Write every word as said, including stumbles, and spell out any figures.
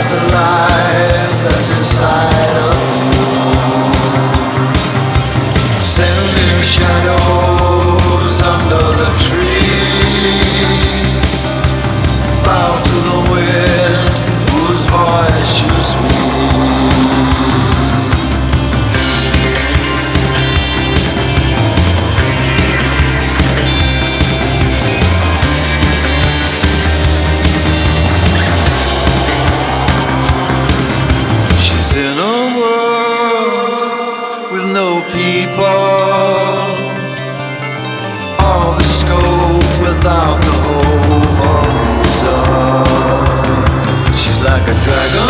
the life that's inside of you. Sending shadows under the trees. Bow to the wind whose voice you speak. In a world with no people, all the scope without the hope or reason. She's like a dragon